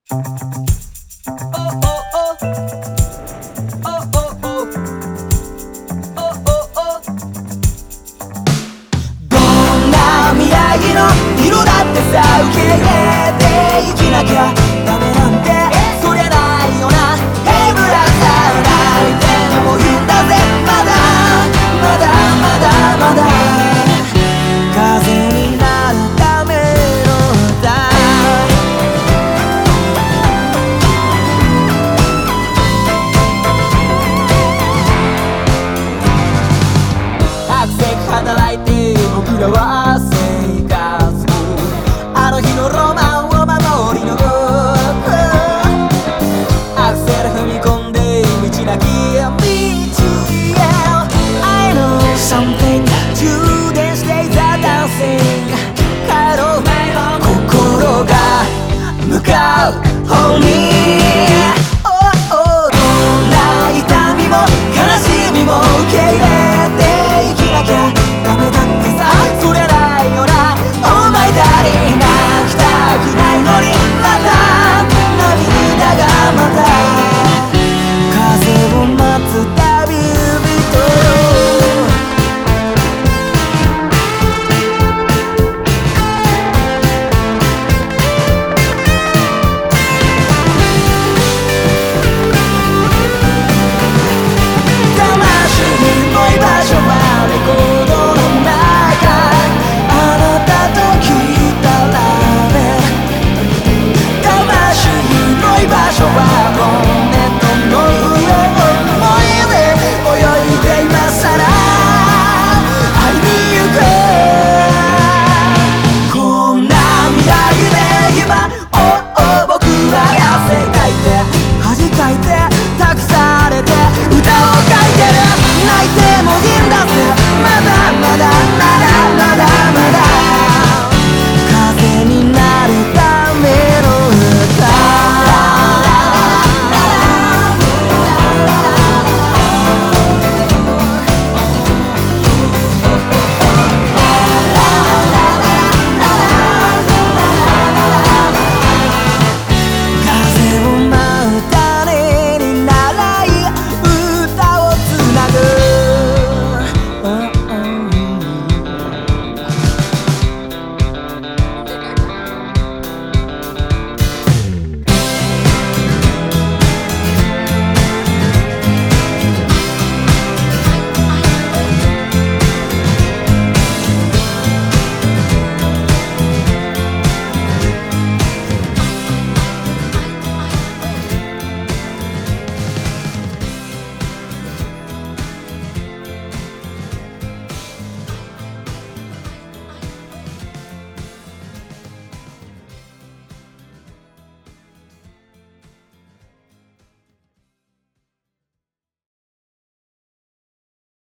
どんな未来の色だってさ受け入れて生きなきゃダメなんてそりゃないよな。ヘイブラザー泣いても言うんだぜ。まだまだまだまだ風になるための歌。アクセク働いて僕らは生活。あの日のロマンを守り抜く。アクセル踏み込んで道なき道へ。I know something 充電していざダンシング。帰ろう心が向かう方に。